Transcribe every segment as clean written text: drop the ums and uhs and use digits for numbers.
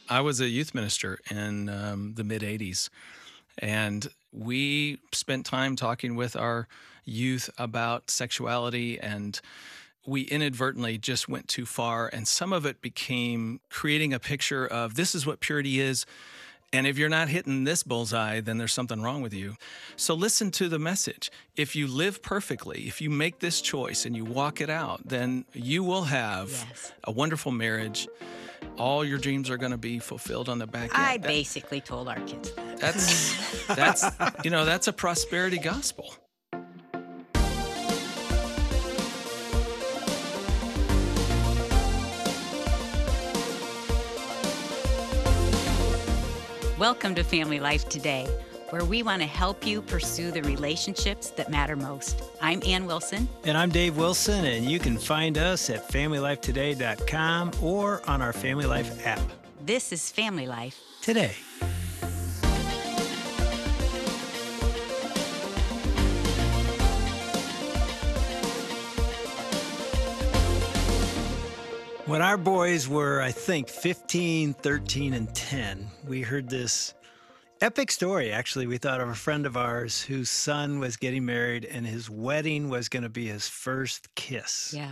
I was a youth minister in the mid 80s, and we spent time talking with our youth about sexuality, and we inadvertently just went too far. And some of it became creating a picture of this is what purity is. And if you're not hitting this bullseye, then there's something wrong with you. So listen to the message. If you live perfectly, if you make this choice and you walk it out, then you will have Yes. a wonderful marriage. All your dreams are going to be fulfilled on the back end. I basically told our kids that. That's a prosperity gospel. Welcome to Family Life Today, where we want to help you pursue the relationships that matter most. I'm Ann Wilson. And I'm Dave Wilson, and you can find us at FamilyLifeToday.com or on our Family Life app. This is Family Life Today. When our boys were, I think, 15, 13, and 10, we heard this epic story, actually. We thought of a friend of ours whose son was getting married, and his wedding was going to be his first kiss. Yeah.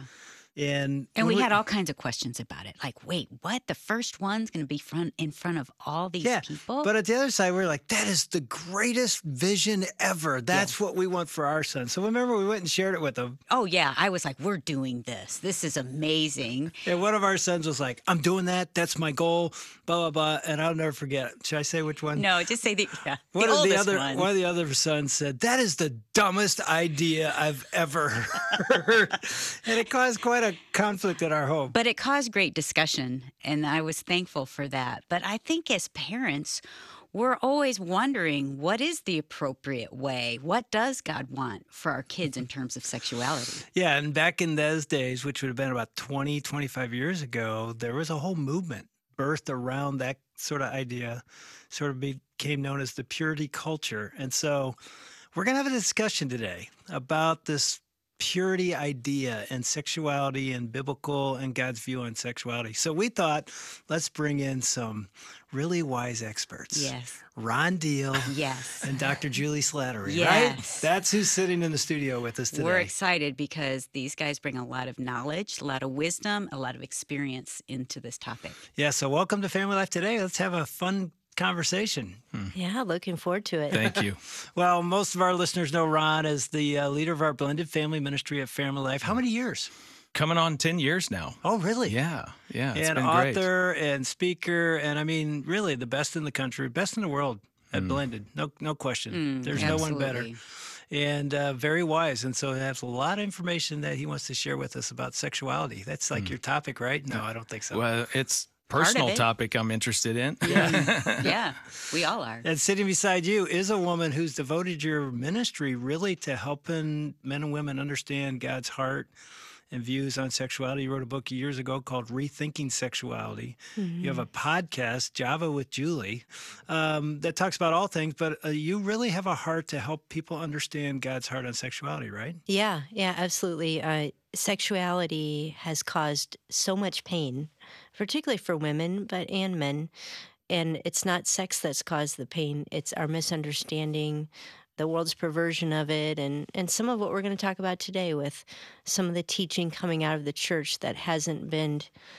And we had all kinds of questions about it. Like, wait, what? The first one's going to be in front of all these people? But at the other side, we're like, that is the greatest vision ever. That's what we want for our son. So remember, we went and shared it with them. Oh, yeah. I was like, we're doing this. This is amazing. And one of our sons was like, I'm doing that. That's my goal, blah, blah, blah. And I'll never forget. Should I say which one? No, just say the One of oldest one of the other sons said, that is the dumbest idea I've ever heard. And it caused quite a conflict at our home. But it caused great discussion, and I was thankful for that. But I think as parents, we're always wondering, what is the appropriate way? What does God want for our kids in terms of sexuality? Yeah, and back in those days, which would have been about 20, 25 years ago, there was a whole movement birthed around that sort of idea, sort of became known as the purity culture. And so we're going to have a discussion today about this purity idea and sexuality and biblical and God's view on sexuality. So we thought, let's bring in some really wise experts. Yes. Ron Deal. Yes. And Dr. Julie Slattery, Yes. right? That's who's sitting in the studio with us today. We're excited because these guys bring a lot of knowledge, a lot of wisdom, a lot of experience into this topic. Yeah, so welcome to Family Life Today. Let's have a fun conversation. Yeah, looking forward to it. Thank you. Well, most of our listeners know Ron as the leader of our blended family ministry at Family Life. How many years? Coming on 10 years now. Oh, really? Yeah. It's and been author and speaker, and I mean, really the best in the country, best in the world at blended. No question. There's no one better. Absolutely. And very wise. And so he has a lot of information that he wants to share with us about sexuality. That's like your topic, right? No, I don't think so. Well, it's Part of personal it. topic I'm interested in. Yeah, we all are. And sitting beside you is a woman who's devoted your ministry really to helping men and women understand God's heart and views on sexuality. You wrote a book years ago called Rethinking Sexuality. You have a podcast, Java with Julie, that talks about all things, but you really have a heart to help people understand God's heart on sexuality, right? Yeah, absolutely. Sexuality has caused so much pain, particularly for women, and men. And it's not sex that's caused the pain. It's our misunderstanding, the world's perversion of it, and some of what we're going to talk about today with some of the teaching coming out of the church that hasn't been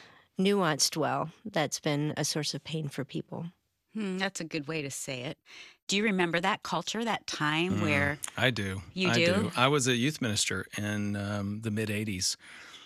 nuanced well. That's been a source of pain for people. That's a good way to say it. Do you remember that culture, that time where... I do. You I do? I was a youth minister in the mid 80s,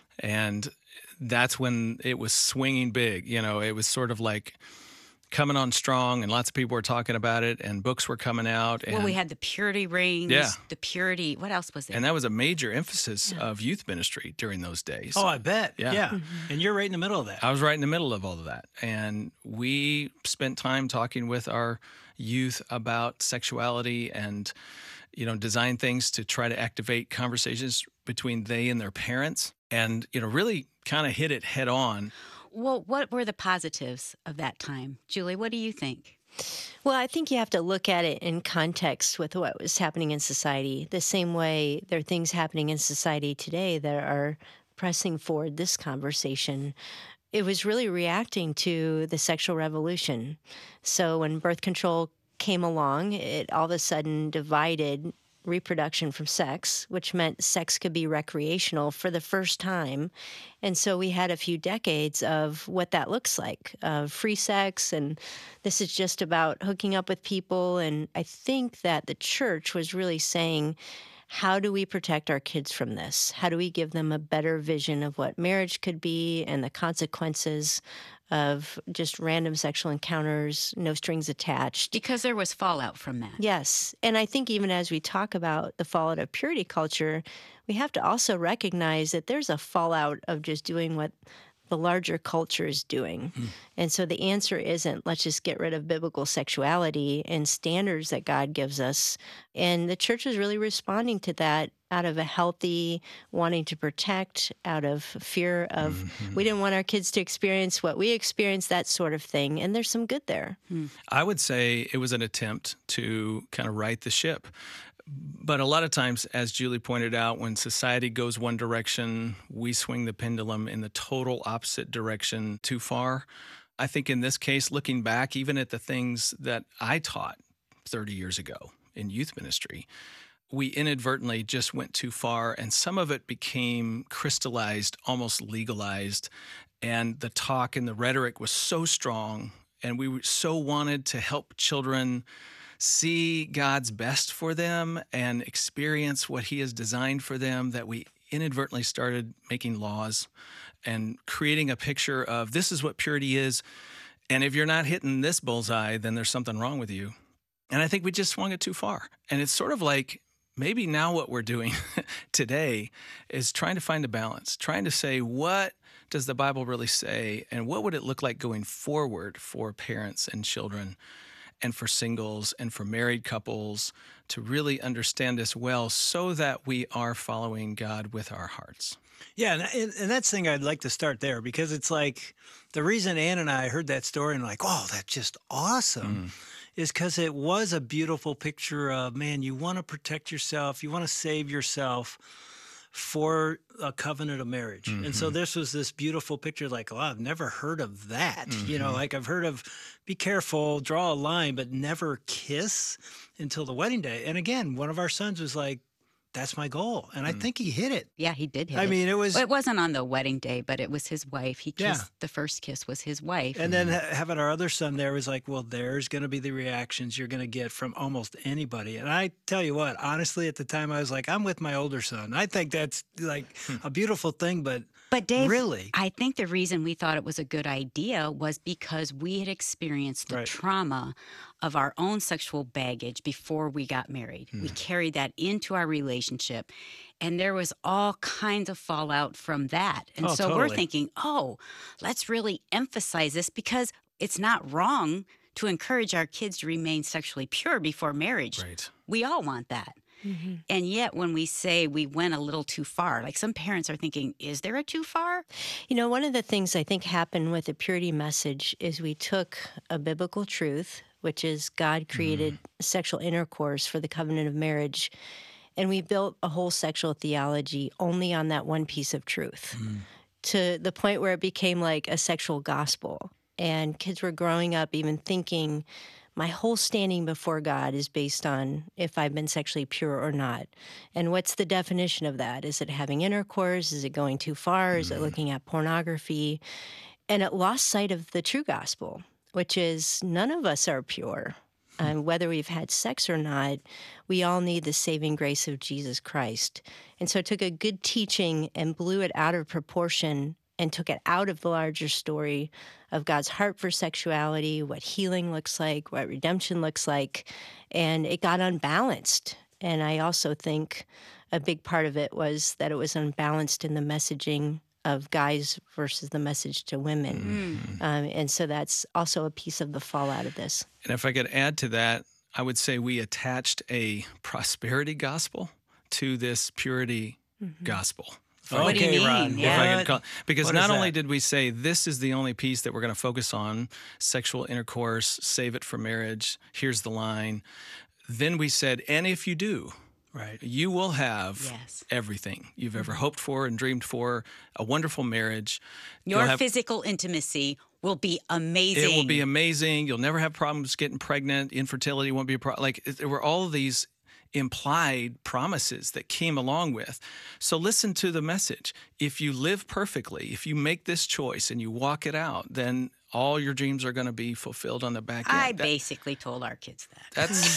and that's when it was swinging big. You know, it was sort of like coming on strong, and lots of people were talking about it, and books were coming out. And, Well, we had the purity rings, Yeah. the purity... What else was there? and that was a major emphasis of youth ministry during those days. Oh, I bet. Yeah. And you're right in the middle of that. I was right in the middle of all of that. And we spent time talking with our youth about sexuality and, design things to try to activate conversations between they and their parents and, really kind of hit it head on. Well, what were the positives of that time? Julie, what do you think? Well, I think you have to look at it in context with what was happening in society. The same way there are things happening in society today that are pressing forward this conversation. it was really reacting to the sexual revolution. So when birth control came along, it all of a sudden divided reproduction from sex, which meant sex could be recreational for the first time. And so we had a few decades of what that looks like, free sex, and this is just about hooking up with people. And I think that the church was really saying, how do we protect our kids from this? How do we give them a better vision of what marriage could be and the consequences of just random sexual encounters, no strings attached? Because there was fallout from that. Yes. And I think even as we talk about the fallout of purity culture, we have to also recognize that there's a fallout of just doing what the larger culture is doing. And so the answer isn't let's just get rid of biblical sexuality and standards that God gives us. And the church is really responding to that out of a healthy wanting to protect, out of fear of we didn't want our kids to experience what we experienced, that sort of thing. And there's some good there. I would say it was an attempt to kind of right the ship. But a lot of times, as Julie pointed out, when society goes one direction, we swing the pendulum in the total opposite direction too far. I think in this case, looking back, even at the things that I taught 30 years ago in youth ministry, we inadvertently just went too far, and some of it became crystallized, almost legalized, and the talk and the rhetoric was so strong, and we so wanted to help children see God's best for them and experience what He has designed for them that we inadvertently started making laws and creating a picture of this is what purity is, and if you're not hitting this bullseye, then there's something wrong with you. And I think we just swung it too far. And it's sort of like maybe now what we're doing today is trying to find a balance, trying to say, what does the Bible really say, and what would it look like going forward for parents and children and for singles and for married couples to really understand this well so that we are following God with our hearts. Yeah, and that's the thing I'd like to start there, because it's like the reason Ann and I heard that story and like, oh, that's just awesome, is because it was a beautiful picture of, man, you want to protect yourself, you want to save yourself for a covenant of marriage. And so this was this beautiful picture, like, oh, I've never heard of that. You know, like I've heard of be careful, draw a line, but never kiss until the wedding day. And again, one of our sons was like, that's my goal. And I think he hit it. Yeah, he did hit I it. mean, it was... Well, it wasn't on the wedding day, but it was his wife. He kissed, Yeah. the first kiss was his wife. And then having our other son there was like, well, there's going to be the reactions you're going to get from almost anybody. And I tell you what, honestly, at the time I was like, I'm with my older son. I think that's like a beautiful thing, but Dave, really, I think the reason we thought it was a good idea was because we had experienced the Right. trauma of our own sexual baggage before we got married. We carried that into our relationship, and there was all kinds of fallout from that. And Oh, so we're totally. thinking, oh, let's really emphasize this because it's not wrong to encourage our kids to remain sexually pure before marriage. Right. We all want that. And yet, when we say we went a little too far, like some parents are thinking, is there a too far? You know, one of the things I think happened with the purity message is we took a biblical truth, which is God created sexual intercourse for the covenant of marriage, and we built a whole sexual theology only on that one piece of truth, to the point where it became like a sexual gospel. And kids were growing up even thinking, my whole standing before God is based on if I've been sexually pure or not. And what's the definition of that? Is it having intercourse? Is it going too far? Is it looking at pornography? And it lost sight of the true gospel, which is none of us are pure. Whether we've had sex or not, we all need the saving grace of Jesus Christ. And so it took a good teaching and blew it out of proportion and took it out of the larger story of God's heart for sexuality, what healing looks like, what redemption looks like, and it got unbalanced. And I also think a big part of it was that it was unbalanced in the messaging of guys versus the message to women. And so that's also a piece of the fallout of this. And if I could add to that, I would say we attached a prosperity gospel to this purity gospel. What do you mean? Ron. If Yeah. I could call, because What not is only that? did we say this is the only piece that we're going to focus on, sexual intercourse, save it for marriage, here's the line. Then we said, and if you do, Right. You will have Yes. everything you've ever hoped for and dreamed for, a wonderful marriage. You'll Your have, physical intimacy will be amazing. it will be amazing. You'll never have problems getting pregnant. Infertility won't be a problem. Like, there were all of these implied promises that came along with. So listen to the message. If you live perfectly, if you make this choice and you walk it out, then all your dreams are going to be fulfilled on the back end. I basically told our kids that.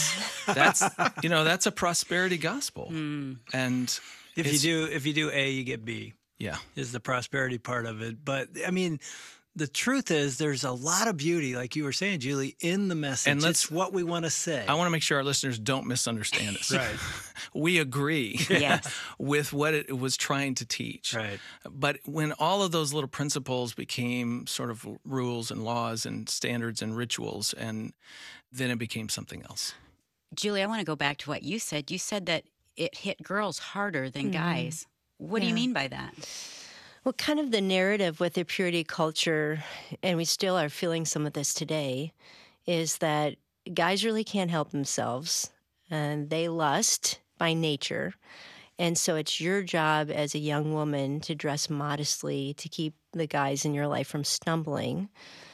That's a prosperity gospel. And If it's- you do A, you get B. yeah. Is the prosperity part of it. But I mean, the truth is there's a lot of beauty, like you were saying, Julie, in the message. And it's what we want to say. I want to make sure our listeners don't misunderstand us. Right. We agree Yes. with what it was trying to teach. Right. But when all of those little principles became sort of rules and laws and standards and rituals, and then it became something else. Julie, I want to go back to what you said. You said that it hit girls harder than guys. What do you Yeah. mean by that? Well, kind of the narrative with the purity culture, and we still are feeling some of this today, is that guys really can't help themselves and they lust by nature. And so it's your job as a young woman to dress modestly to keep the guys in your life from stumbling.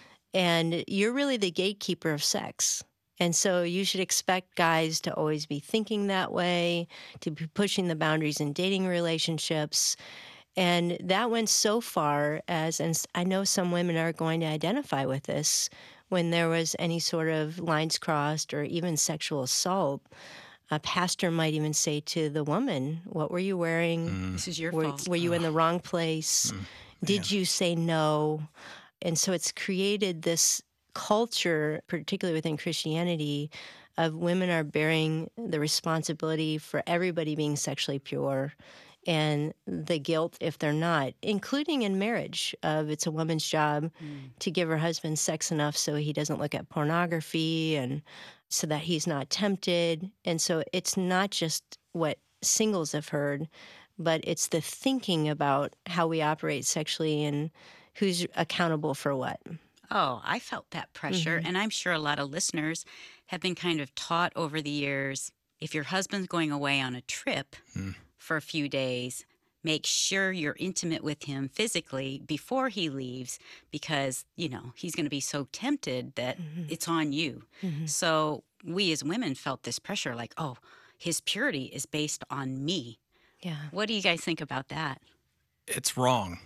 And you're really the gatekeeper of sex. And so you should expect guys to always be thinking that way, to be pushing the boundaries in dating relationships. And that went so far as, and I know some women are going to identify with this, when there was any sort of lines crossed or even sexual assault, a pastor might even say to the woman, "What were you wearing? This is your Were, fault. were you in the wrong place? Did you say no?" And so it's created this culture, particularly within Christianity, of women are bearing the responsibility for everybody being sexually pure and the guilt if they're not, including in marriage, of it's a woman's job to give her husband sex enough so he doesn't look at pornography and so that he's not tempted. And so it's not just what singles have heard, but it's the thinking about how we operate sexually and who's accountable for what. Oh, I felt that pressure. Mm-hmm. And I'm sure a lot of listeners have been kind of taught over the years, if your husband's going away on a trip for a few days, make sure you're intimate with him physically before he leaves, because, he's going to be so tempted that it's on you. So we as women felt this pressure like, oh, his purity is based on me. Yeah. What do you guys think about that? It's wrong.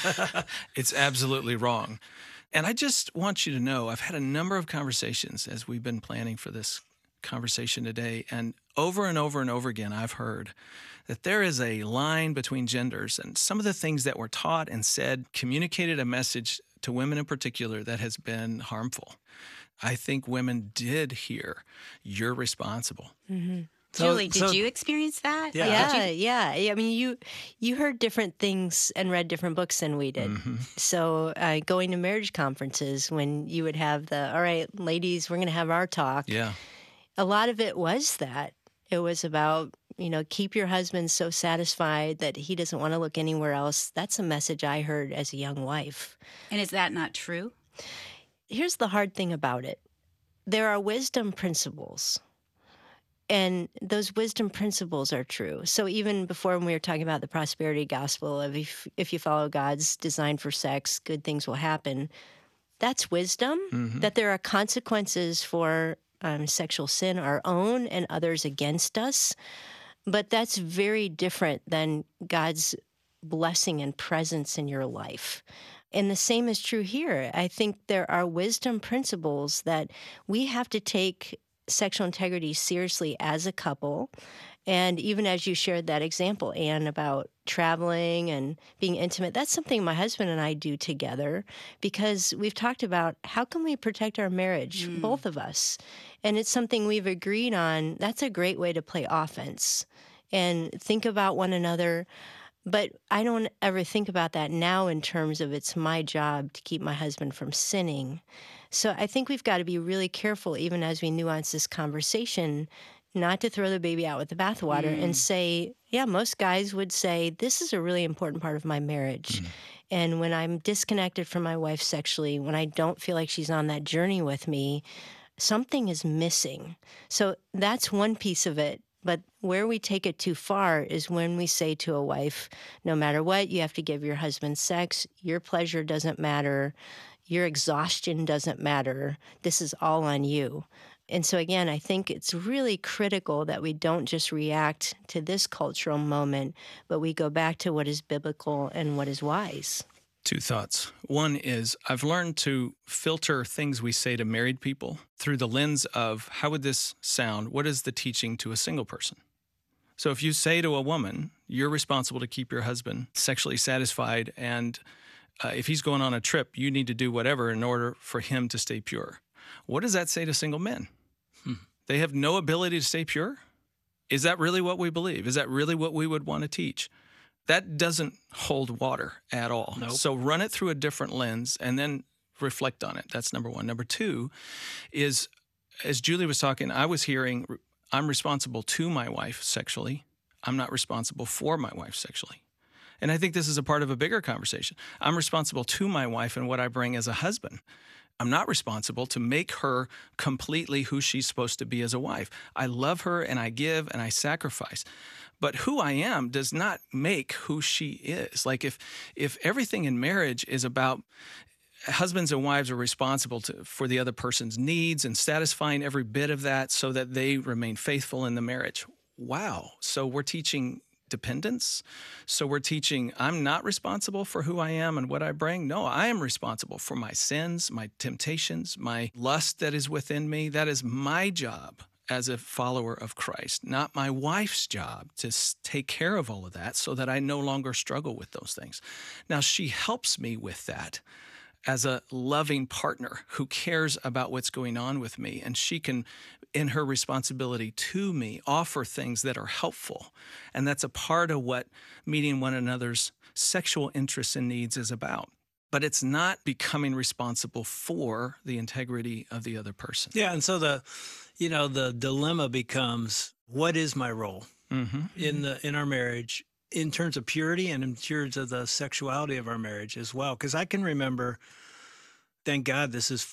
It's absolutely wrong. And I just want you to know, I've had a number of conversations as we've been planning for this conversation today. And over and over again, I've heard that there is a line between genders, and some of the things that were taught and said communicated a message to women in particular that has been harmful. I think women did hear, you're responsible. Julie, did you experience that? Yeah. Like, did you- Yeah. I mean, you heard different things and read different books than we did. So going to marriage conferences when you would have all right, ladies, we're going to have our talk. Yeah. A lot of it was that. It was about, keep your husband so satisfied that he doesn't want to look anywhere else. That's a message I heard as a young wife. And is that not true? Here's the hard thing about it. There are wisdom principles. And those wisdom principles are true. So even before when we were talking about the prosperity gospel of if you follow God's design for sex, good things will happen. That's wisdom, that there are consequences for sexual sin, our own and others against us. But that's very different than God's blessing and presence in your life. And the same is true here. I think there are wisdom principles that we have to take sexual integrity seriously as a couple. And even as you shared that example, Anne, about traveling and being intimate, that's something my husband and I do together because we've talked about how can we protect our marriage, both of us. And it's something we've agreed on. That's a great way to play offense and think about one another. But I don't ever think about that now in terms of it's my job to keep my husband from sinning. So I think we've got to be really careful, even as we nuance this conversation, not to throw the baby out with the bathwater and say, yeah, most guys would say, this is a really important part of my marriage. And when I'm disconnected from my wife sexually, when I don't feel like she's on that journey with me, something is missing. So that's one piece of it. But where we take it too far is when we say to a wife, no matter what, you have to give your husband sex. Your pleasure doesn't matter. Your exhaustion doesn't matter. This is all on you. And so, again, I think it's really critical that we don't just react to this cultural moment, but we go back to what is biblical and what is wise. Two thoughts. One is I've learned to filter things we say to married people through the lens of how would this sound? What is the teaching to a single person? So if you say to a woman, you're responsible to keep your husband sexually satisfied, and if he's going on a trip, you need to do whatever in order for him to stay pure. What does that say to single men? They have no ability to stay pure? Is that really what we believe? Is that really what we would want to teach? That doesn't hold water at all. Nope. So run it through a different lens and then reflect on it. That's number one. Number two is, as Julie was talking, I was hearing, I'm responsible to my wife sexually. I'm not responsible for my wife sexually. And I think this is a part of a bigger conversation. I'm responsible to my wife and what I bring as a husband. I'm not responsible to make her completely who she's supposed to be as a wife. I love her and I give and I sacrifice. But who I am does not make who she is. Like if everything in marriage is about husbands and wives are responsible for the other person's needs and satisfying every bit of that so that they remain faithful in the marriage. Wow. So we're teaching dependence. So we're teaching I'm not responsible for who I am and what I bring. No, I am responsible for my sins, my temptations, my lust that is within me. That is my job as a follower of Christ, not my wife's job to take care of all of that so that I no longer struggle with those things. Now, she helps me with that as a loving partner who cares about what's going on with me, and she can, in her responsibility to me, offer things that are helpful. And that's a part of what meeting one another's sexual interests and needs is about. But it's not becoming responsible for the integrity of the other person. Yeah, and so the dilemma becomes, what is my role in our marriage in terms of purity and in terms of the sexuality of our marriage as well? Because I can remember, thank God this is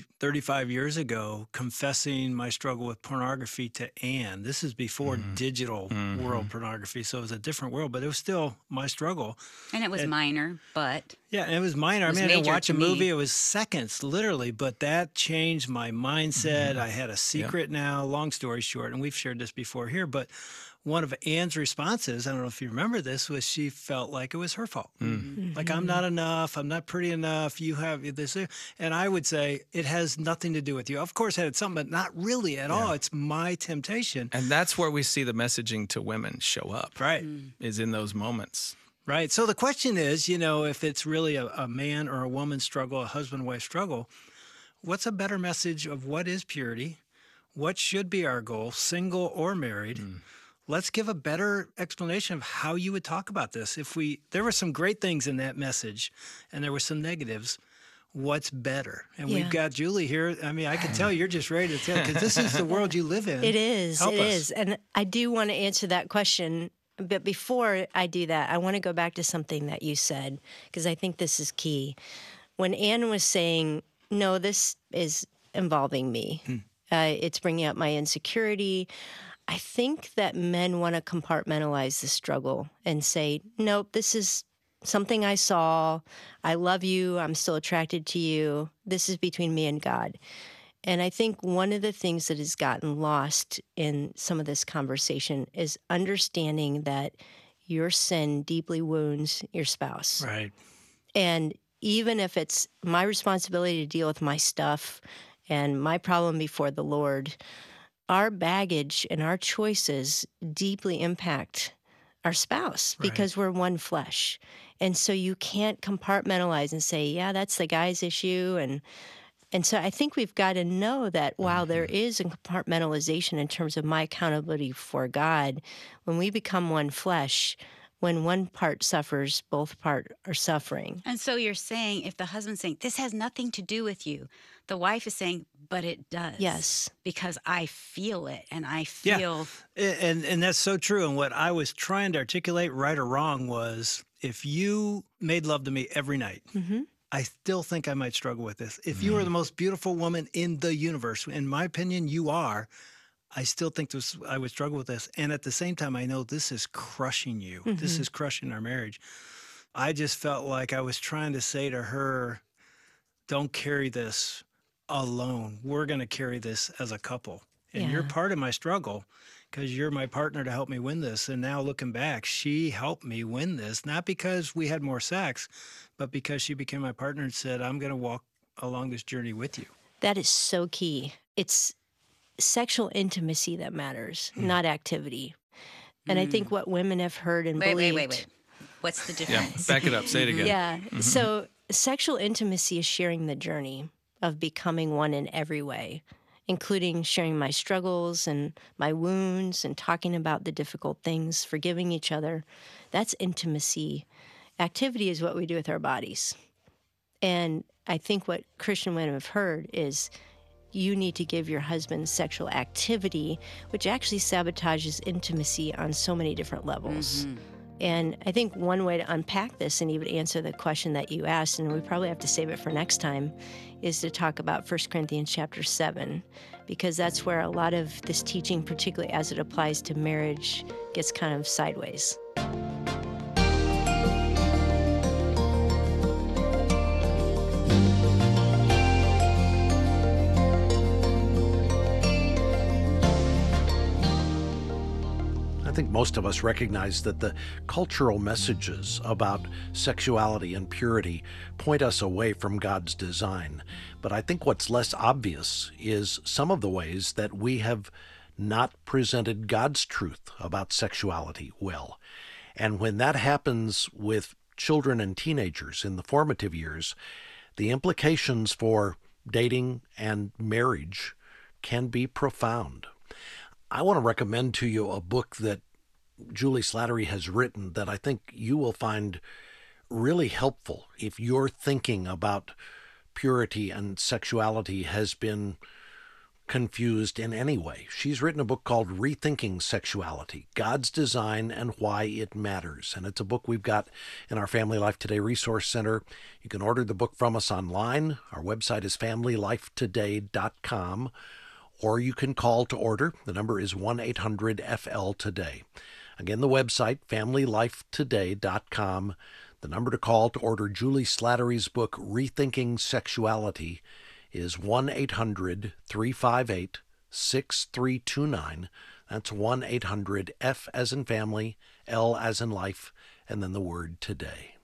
35 years ago, confessing my struggle with pornography to Anne. This is before digital world pornography, so it was a different world, but it was still my struggle. And it was minor, but... Yeah, and it was minor. I mean, I didn't watch a movie. It was seconds, literally, but that changed my mindset. I had a secret now, long story short, and we've shared this before here, but one of Anne's responses, I don't know if you remember this, was she felt like it was her fault. Like, I'm not enough, I'm not pretty enough, you have this. And I would say, it has nothing to do with you. Of course, it had something, but not really at all. It's my temptation. And that's where we see the messaging to women show up. Right. Is in those moments. Right. So the question is, if it's really a man or a woman struggle, a husband-wife struggle, what's a better message of what is purity? What should be our goal, single or married? Let's give a better explanation of how you would talk about this. There were some great things in that message and there were some negatives. What's better? And we've got Julie here. I mean, I can tell you're just ready to tell, because this is the world you live in. It is. Help it us. is. And I do want to answer that question. But before I do that, I want to go back to something that you said, because I think this is key. When Anne was saying, no, this is involving me, it's bringing up my insecurity, I think that men want to compartmentalize the struggle and say, nope, this is something I saw. I love you. I'm still attracted to you. This is between me and God. And I think one of the things that has gotten lost in some of this conversation is understanding that your sin deeply wounds your spouse. Right. And even if it's my responsibility to deal with my stuff and my problem before the Lord, our baggage and our choices deeply impact our spouse because we're one flesh. And so you can't compartmentalize and say, yeah, that's the guy's issue. And so I think we've got to know that while there is a compartmentalization in terms of my accountability for God, when we become one flesh, when one part suffers, both parts are suffering. And so you're saying, if the husband's saying, this has nothing to do with you, the wife is saying, but it does. Yes. Because I feel it, and I feel... Yeah. And that's so true. And what I was trying to articulate, right or wrong, was if you made love to me every night, I still think I might struggle with this. If you are the most beautiful woman in the universe, in my opinion, you are, I still think I would struggle with this. And at the same time, I know this is crushing you. This Hmm. is crushing our marriage. I just felt like I was trying to say to her, don't carry this alone. We're going to carry this as a couple. And you're Yeah. part of my struggle because you're my partner to help me win this. And now looking back, she helped me win this, not because we had more sex, but because she became my partner and said, I'm going to walk along this journey with you. That is so key. It's sexual intimacy that matters, not activity. And I think Mm. what women have heard and believed. What's the Yeah, difference? back it up. Say it again. Yeah. So sexual intimacy is sharing the journey of becoming one in every way, including sharing my struggles and my wounds and talking about the difficult things, forgiving each other. That's intimacy. Activity is what we do with our bodies. And I think what Christian women have heard is you need to give your husband sexual activity, which actually sabotages intimacy on so many different levels. And I think one way to unpack this and even answer the question that you asked, and we probably have to save it for next time, is to talk about 1 Corinthians chapter 7, because that's where a lot of this teaching, particularly as it applies to marriage, gets kind of sideways. I think most of us recognize that the cultural messages about sexuality and purity point us away from God's design. But I think what's less obvious is some of the ways that we have not presented God's truth about sexuality well. And when that happens with children and teenagers in the formative years, the implications for dating and marriage can be profound. I want to recommend to you a book that Julie Slattery has written that I think you will find really helpful if your thinking about purity and sexuality has been confused in any way. She's written a book called Rethinking Sexuality, God's Design and Why It Matters. And it's a book we've got in our Family Life Today Resource Center. You can order the book from us online. Our website is familylifetoday.com. Or you can call to order. The number is 1-800-FL-TODAY. Again, the website, familylifetoday.com. The number to call to order Julie Slattery's book, Rethinking Sexuality, is 1-800-358-6329. That's 1-800-F as in family, L as in life, and then the word today.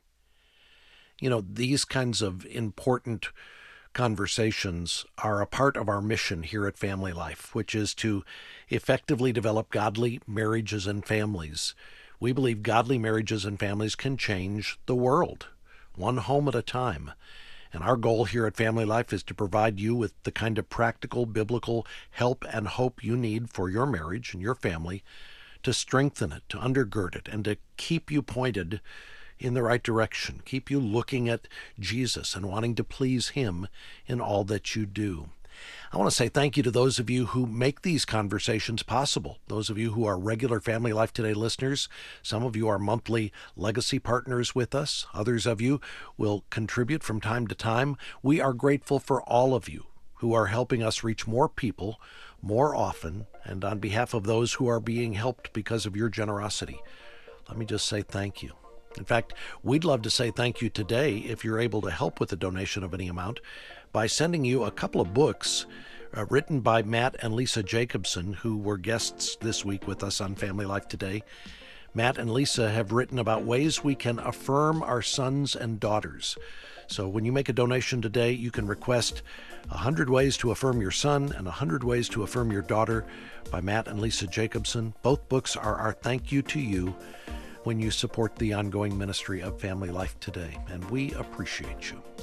You know, these kinds of important conversations are a part of our mission here at Family Life, which is to effectively develop godly marriages and families. We believe godly marriages and families can change the world, one home at a time. And our goal here at Family Life is to provide you with the kind of practical, biblical help and hope you need for your marriage and your family, to strengthen it, to undergird it, and to keep you pointed in the right direction, keep you looking at Jesus and wanting to please Him in all that you do. I want to say thank you to those of you who make these conversations possible, those of you who are regular Family Life Today listeners. Some of you are monthly legacy partners with us. Others of you will contribute from time to time. We are grateful for all of you who are helping us reach more people more often, and on behalf of those who are being helped because of your generosity, let me just say thank you. In fact, we'd love to say thank you today if you're able to help with a donation of any amount by sending you a couple of books written by Matt and Lisa Jacobson, who were guests this week with us on Family Life Today. Matt and Lisa have written about ways we can affirm our sons and daughters. So when you make a donation today, you can request 100 Ways to Affirm Your Son and 100 Ways to Affirm Your Daughter by Matt and Lisa Jacobson. Both books are our thank you to you when you support the ongoing ministry of Family Life Today, and we appreciate you.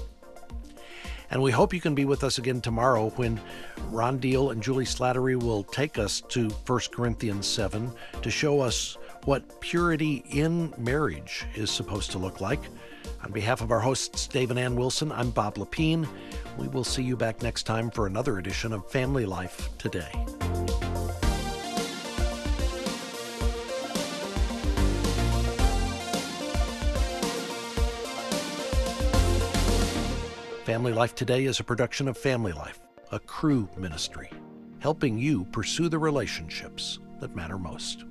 And we hope you can be with us again tomorrow when Ron Deal and Julie Slattery will take us to 1 Corinthians 7 to show us what purity in marriage is supposed to look like. On behalf of our hosts, Dave and Ann Wilson, I'm Bob Lepine. We will see you back next time for another edition of Family Life Today. Family Life Today is a production of Family Life, a Cru ministry. helping you pursue the relationships that matter most.